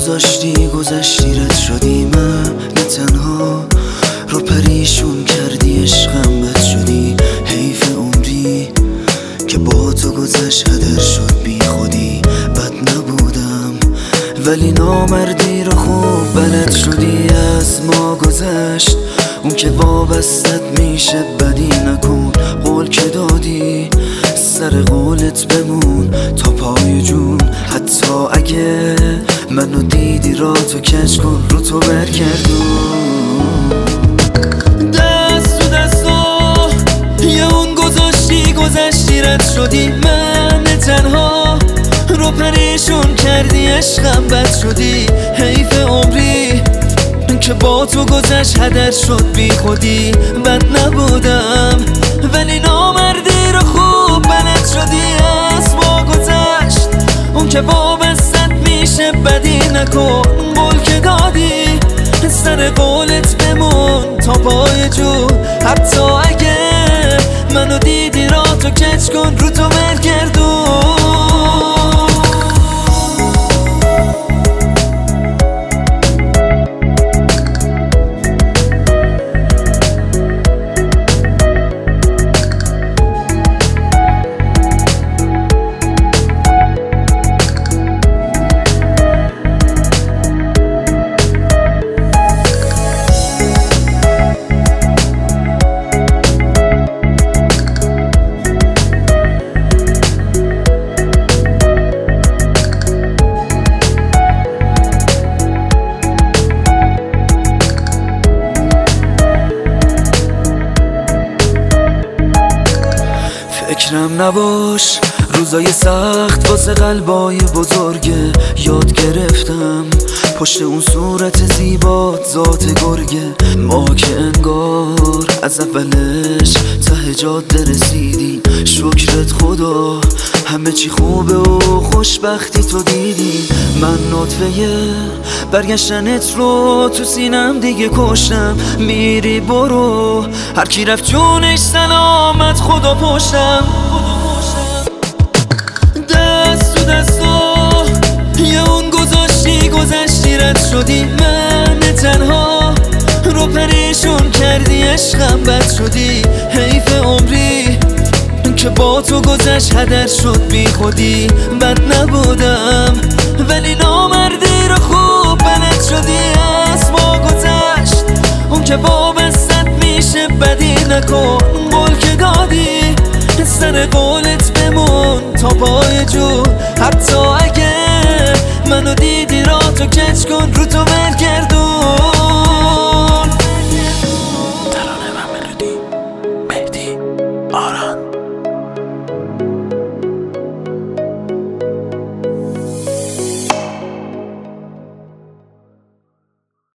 گذشتی رد شدی، من نه تنها رو پریشون کردی، عشقم بد شدی. حیف عمری که با تو گذشت هدر شد، بی خودی بد نبودم ولی نامردی رو خوب بلد شدی. از ما گذشت اون که وابستت میشه، بدی نکن قول که دادی، سر قولت بمون تا پای جون. حتی اگه منو دیدی را تو کج کن، رو تو برگردون. دست تو دستا یه اون گذشتی رد شدی، من تنها رو پریشون کردی، عشقم بد شدی. حیف عمری که با تو گذشت هدر شد، بی خودی بد نبودم ولی نامردی رو خوب بلد شدی. از ما گذشت اون که وابستت میشه، بدی نکن قول که دادی، سر قولت بمون تا پای جون. حتی اگه منو دیدی را تو کج کن، رو تو برگردون. فکرم نباش روزای سخت واسه قلبای بزرگه، یاد گرفتم پشت اون صورت زیبات ذات گرگه. ما که انگار از اولش ته جاده رسیدیم، شکرت خدا همه چی خوبه و خوشبختی تو دیدی. من نطفه برگشتنت رو تو سینم دیگه کشتم، میری برو هر کی رفت جونش سلامت، خدا پشتم. دست تو دستا یه اون گذشتی رد شدی، من تنها رو پریشون کردی، عشقم بد شدی. حیف عمری که با تو گذشت هدر شد، بی خودی بد نبودم ولی نامردی رو خوب بلد شدی. از ما گذشت اون که وابستت میشه، بدی نکن قول که دادی، سر قولت بمون تا پای جون. حتی اگه منو دیدی را تو کج کن، رو تو برگردون.